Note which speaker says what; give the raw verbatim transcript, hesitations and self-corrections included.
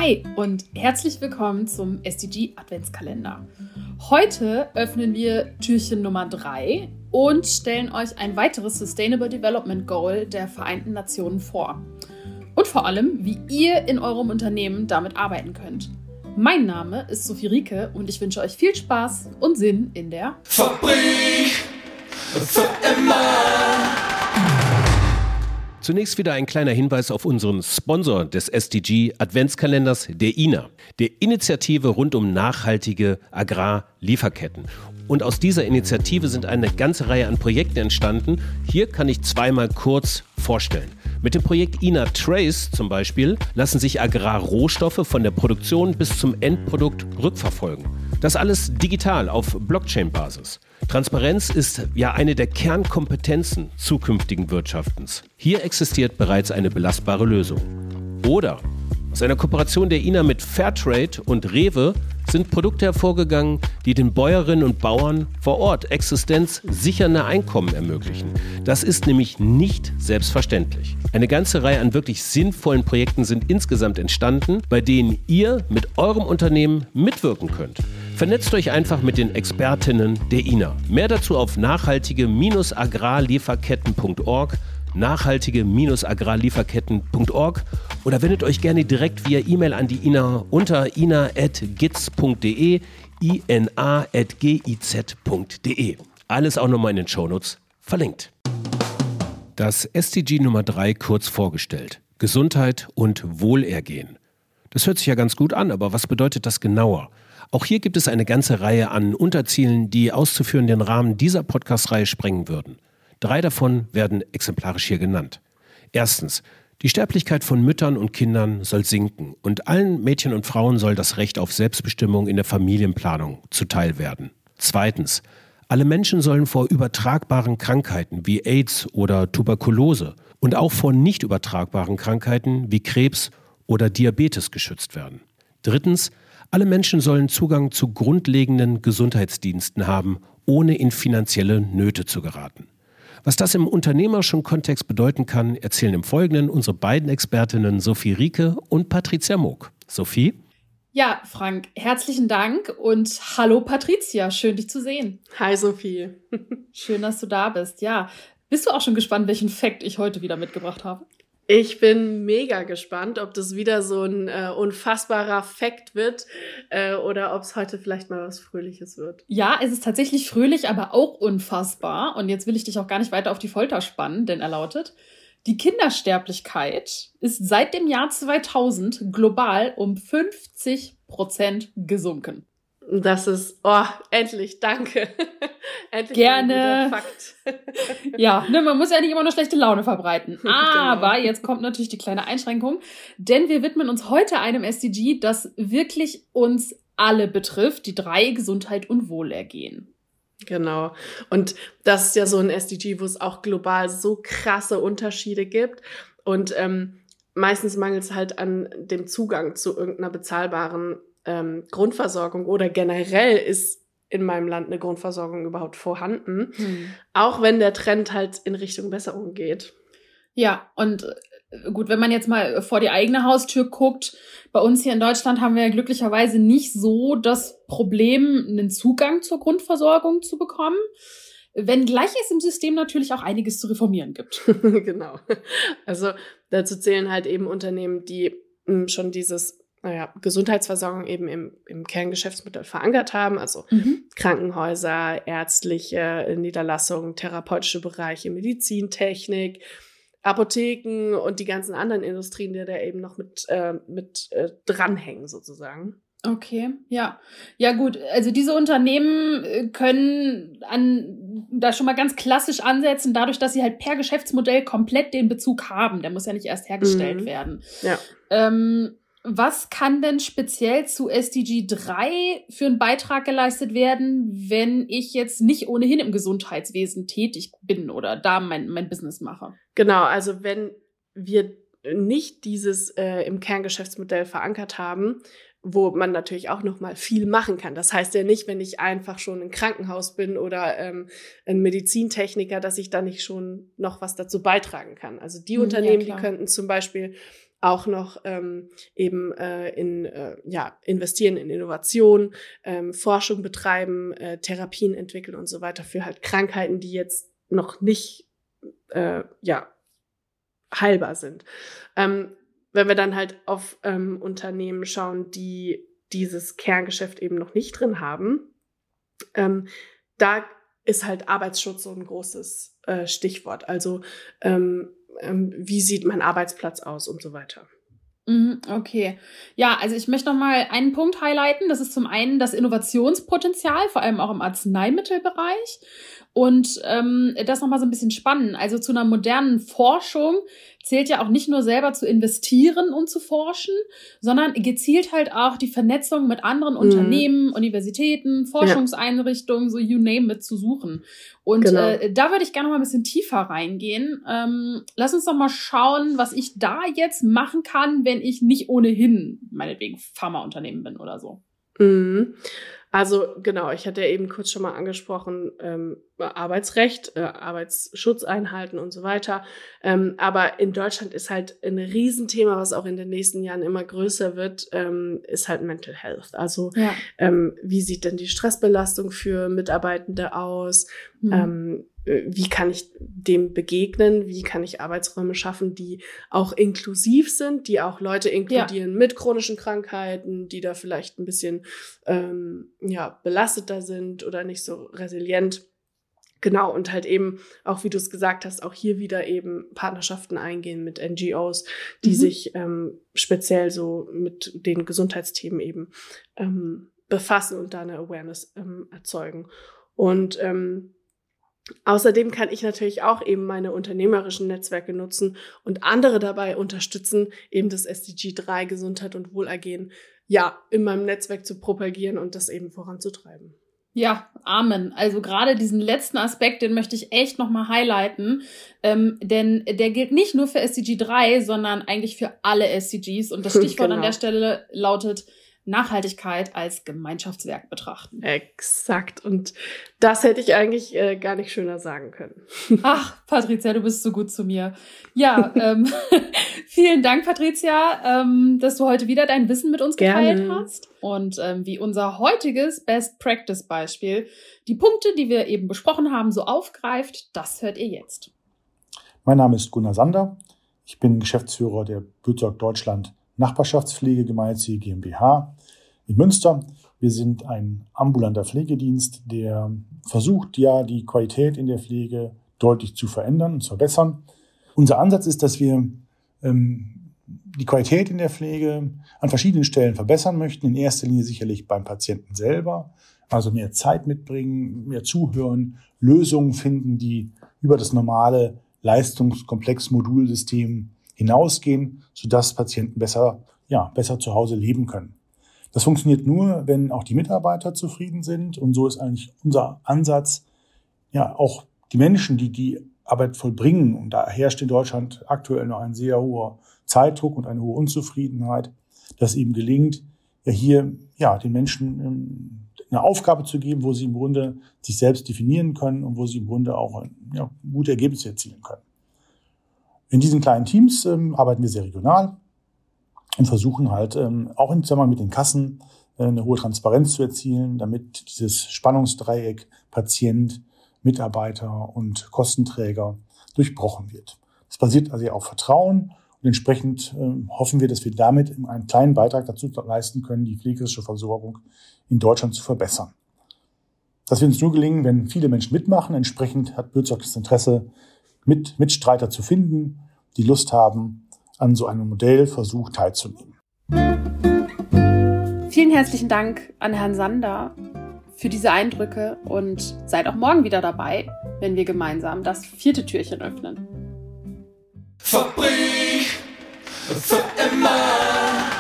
Speaker 1: Hi und herzlich willkommen zum S D G Adventskalender. Heute öffnen wir Türchen Nummer drei und stellen euch ein weiteres Sustainable Development Goal der Vereinten Nationen vor. Und vor allem, wie ihr in eurem Unternehmen damit arbeiten könnt. Mein Name ist Sophie Rieke und ich wünsche euch viel Spaß und Sinn in der
Speaker 2: Fabrik für immer.
Speaker 3: Zunächst wieder ein kleiner Hinweis auf unseren Sponsor des S D G Adventskalenders, der I N A, der Initiative rund um nachhaltige Agrarlieferketten. Und aus dieser Initiative sind eine ganze Reihe an Projekten entstanden. Hier kann ich zweimal kurz vorstellen. Mit dem Projekt I N A Trace zum Beispiel lassen sich Agrarrohstoffe von der Produktion bis zum Endprodukt rückverfolgen. Das alles digital auf Blockchain-Basis. Transparenz ist ja eine der Kernkompetenzen zukünftigen Wirtschaftens. Hier existiert bereits eine belastbare Lösung. Oder aus einer Kooperation der I N A mit Fairtrade und Rewe sind Produkte hervorgegangen, die den Bäuerinnen und Bauern vor Ort existenzsichernde Einkommen ermöglichen. Das ist nämlich nicht selbstverständlich. Eine ganze Reihe an wirklich sinnvollen Projekten sind insgesamt entstanden, bei denen ihr mit eurem Unternehmen mitwirken könnt. Vernetzt euch einfach mit den Expertinnen der I N A. Mehr dazu auf nachhaltige Agrarlieferketten punkt org, nachhaltige Agrarlieferketten punkt org oder wendet euch gerne direkt via E-Mail an die I N A unter ina at giz punkt de, ina at giz punkt de. Alles auch nochmal in den Shownotes verlinkt. Das S D G Nummer drei kurz vorgestellt. Gesundheit und Wohlergehen. Das hört sich ja ganz gut an, aber was bedeutet das genauer? Auch hier gibt es eine ganze Reihe an Unterzielen, die auszuführen den Rahmen dieser Podcast-Reihe sprengen würden. Drei davon werden exemplarisch hier genannt. Erstens, die Sterblichkeit von Müttern und Kindern soll sinken und allen Mädchen und Frauen soll das Recht auf Selbstbestimmung in der Familienplanung zuteil werden. Zweitens, alle Menschen sollen vor übertragbaren Krankheiten wie AIDS oder Tuberkulose und auch vor nicht übertragbaren Krankheiten wie Krebs oder Diabetes geschützt werden. Drittens, alle Menschen sollen Zugang zu grundlegenden Gesundheitsdiensten haben, ohne in finanzielle Nöte zu geraten. Was das im unternehmerischen Kontext bedeuten kann, erzählen im Folgenden unsere beiden Expertinnen Sophie Rieke und Patricia Moog. Sophie?
Speaker 1: Ja, Frank, herzlichen Dank und hallo Patricia, schön dich zu sehen.
Speaker 4: Hi Sophie.
Speaker 1: Schön, dass du da bist. Ja, bist du auch schon gespannt, welchen Fact ich heute wieder mitgebracht habe?
Speaker 4: Ich bin mega gespannt, ob das wieder so ein äh, unfassbarer Fact wird äh, oder ob es heute vielleicht mal was Fröhliches wird.
Speaker 1: Ja, es ist tatsächlich fröhlich, aber auch unfassbar. Und jetzt will ich dich auch gar nicht weiter auf die Folter spannen, denn er lautet: Die Kindersterblichkeit ist seit dem Jahr zweitausend global um fünfzig Prozent gesunken.
Speaker 4: Das ist, oh, endlich, danke. Endlich
Speaker 1: Gerne.
Speaker 4: Ein guter Fakt.
Speaker 1: Ja, ne, man muss ja nicht immer nur schlechte Laune verbreiten. Aber genau. Jetzt kommt natürlich die kleine Einschränkung, denn wir widmen uns heute einem S D G, das wirklich uns alle betrifft, die drei: Gesundheit und Wohlergehen.
Speaker 4: Genau. Und das ist ja so ein S D G, wo es auch global so krasse Unterschiede gibt. Und ähm, meistens mangelt es halt an dem Zugang zu irgendeiner bezahlbaren ähm, Grundversorgung oder generell ist in meinem Land eine Grundversorgung überhaupt vorhanden. Hm. Auch wenn der Trend halt in Richtung Besserung geht.
Speaker 1: Ja, und gut, wenn man jetzt mal vor die eigene Haustür guckt, bei uns hier in Deutschland haben wir ja glücklicherweise nicht so das Problem, einen Zugang zur Grundversorgung zu bekommen, wenngleich es im System natürlich auch einiges zu reformieren gibt.
Speaker 4: Genau. Also dazu zählen halt eben Unternehmen, die mh, schon dieses naja, Gesundheitsversorgung eben im, im Kerngeschäftsmodell verankert haben, also mhm. Krankenhäuser, ärztliche Niederlassungen, therapeutische Bereiche, Medizintechnik, Apotheken und die ganzen anderen Industrien, die da eben noch mit, äh, mit äh, dranhängen sozusagen.
Speaker 1: Okay, ja. Ja gut, also diese Unternehmen können an da schon mal ganz klassisch ansetzen, dadurch, dass sie halt per Geschäftsmodell komplett den Bezug haben. Der muss ja nicht erst hergestellt mhm. werden.
Speaker 4: Ja.
Speaker 1: Ähm, was kann denn speziell zu S D G drei für einen Beitrag geleistet werden, wenn ich jetzt nicht ohnehin im Gesundheitswesen tätig bin oder da mein, mein Business mache?
Speaker 4: Genau, also wenn wir nicht dieses äh, im Kerngeschäftsmodell verankert haben, wo man natürlich auch noch mal viel machen kann. Das heißt ja nicht, wenn ich einfach schon im Krankenhaus bin oder ähm, ein Medizintechniker, dass ich da nicht schon noch was dazu beitragen kann. Also die
Speaker 1: Mhm,
Speaker 4: Unternehmen,
Speaker 1: ja,
Speaker 4: die könnten zum Beispiel auch noch ähm, eben äh, in äh, ja investieren in Innovation, ähm, Forschung betreiben, äh, Therapien entwickeln und so weiter für halt Krankheiten, die jetzt noch nicht äh, ja heilbar sind. Ähm, wenn wir dann halt auf ähm, Unternehmen schauen, die dieses Kerngeschäft eben noch nicht drin haben, ähm, da ist halt Arbeitsschutz so ein großes äh, Stichwort. Also ähm, ähm, wie sieht mein Arbeitsplatz aus und so weiter.
Speaker 1: Okay. Ja, also ich möchte noch mal einen Punkt highlighten. Das ist zum einen das Innovationspotenzial, vor allem auch im Arzneimittelbereich. Und ähm, das nochmal so ein bisschen spannend. Also zu einer modernen Forschung zählt ja auch nicht nur selber zu investieren und zu forschen, sondern gezielt halt auch die Vernetzung mit anderen mhm. Unternehmen, Universitäten, Forschungseinrichtungen, ja. so you name it, zu suchen. Und genau. äh, da würde ich gerne noch mal ein bisschen tiefer reingehen. Ähm, lass uns doch mal schauen, was ich da jetzt machen kann, wenn ich nicht ohnehin meinetwegen Pharmaunternehmen bin oder so.
Speaker 4: Mhm. Also genau, ich hatte ja eben kurz schon mal angesprochen, ähm, Arbeitsrecht, äh, Arbeitsschutz einhalten und so weiter. Ähm, aber in Deutschland ist halt ein Riesenthema, was auch in den nächsten Jahren immer größer wird, ähm, ist halt Mental Health. Also ja. ähm, wie sieht denn die Stressbelastung für Mitarbeitende aus? Mhm. Ähm, wie kann ich dem begegnen? Wie kann ich Arbeitsräume schaffen, die auch inklusiv sind, die auch Leute inkludieren ja. mit chronischen Krankheiten, die da vielleicht ein bisschen ähm, ja belasteter sind oder nicht so resilient. Genau, und halt eben auch, wie du es gesagt hast, auch hier wieder eben Partnerschaften eingehen mit N G Os, die mhm. sich ähm, speziell so mit den Gesundheitsthemen eben ähm, befassen und da eine Awareness ähm, erzeugen. Und ähm, außerdem kann ich natürlich auch eben meine unternehmerischen Netzwerke nutzen und andere dabei unterstützen, eben das S D G drei, Gesundheit und Wohlergehen, ja, in meinem Netzwerk zu propagieren und das eben voranzutreiben.
Speaker 1: Ja, Amen. Also gerade diesen letzten Aspekt, den möchte ich echt nochmal highlighten, ähm, denn der gilt nicht nur für S D G drei, sondern eigentlich für alle S D Gs. Und das Stichwort genau. an der Stelle lautet Nachhaltigkeit als Gemeinschaftswerk betrachten.
Speaker 4: Exakt. Und das hätte ich eigentlich äh, gar nicht schöner sagen können.
Speaker 1: Ach, Patricia, du bist so gut zu mir. Ja, ähm, vielen Dank, Patricia, ähm, dass du heute wieder dein Wissen mit uns geteilt Gerne. hast. Und ähm, wie unser heutiges Best-Practice-Beispiel die Punkte, die wir eben besprochen haben, so aufgreift, das hört ihr jetzt.
Speaker 5: Mein Name ist Gunnar Sander. Ich bin Geschäftsführer der Bürzog Deutschland Nachbarschaftspflege gemeinnützige GmbH in Münster. Wir sind ein ambulanter Pflegedienst, der versucht, ja, die Qualität in der Pflege deutlich zu verändern und zu verbessern. Unser Ansatz ist, dass wir ähm, die Qualität in der Pflege an verschiedenen Stellen verbessern möchten. In erster Linie sicherlich beim Patienten selber, also mehr Zeit mitbringen, mehr zuhören, Lösungen finden, die über das normale Leistungskomplex-Modulsystem hinausgehen, sodass Patienten besser, ja, besser zu Hause leben können. Das funktioniert nur, wenn auch die Mitarbeiter zufrieden sind. Und so ist eigentlich unser Ansatz, ja, auch die Menschen, die die Arbeit vollbringen. Und da herrscht in Deutschland aktuell noch ein sehr hoher Zeitdruck und eine hohe Unzufriedenheit, dass eben gelingt, ja, hier, ja, den Menschen eine Aufgabe zu geben, wo sie im Grunde sich selbst definieren können und wo sie im Grunde auch, ja, gute Ergebnisse erzielen können. In diesen kleinen Teams ähm, arbeiten wir sehr regional und versuchen halt ähm, auch im Zusammenhang mit den Kassen äh, eine hohe Transparenz zu erzielen, damit dieses Spannungsdreieck Patient, Mitarbeiter und Kostenträger durchbrochen wird. Das basiert also auf Vertrauen und entsprechend ähm, hoffen wir, dass wir damit einen kleinen Beitrag dazu leisten können, die pflegerische Versorgung in Deutschland zu verbessern. Das wird uns nur gelingen, wenn viele Menschen mitmachen. Entsprechend hat Bürzog das Interesse, mit Mitstreiter zu finden, die Lust haben, an so einem Modellversuch teilzunehmen.
Speaker 1: Vielen herzlichen Dank an Herrn Sander für diese Eindrücke und seid auch morgen wieder dabei, wenn wir gemeinsam das vierte Türchen öffnen.
Speaker 2: Fabrik für immer.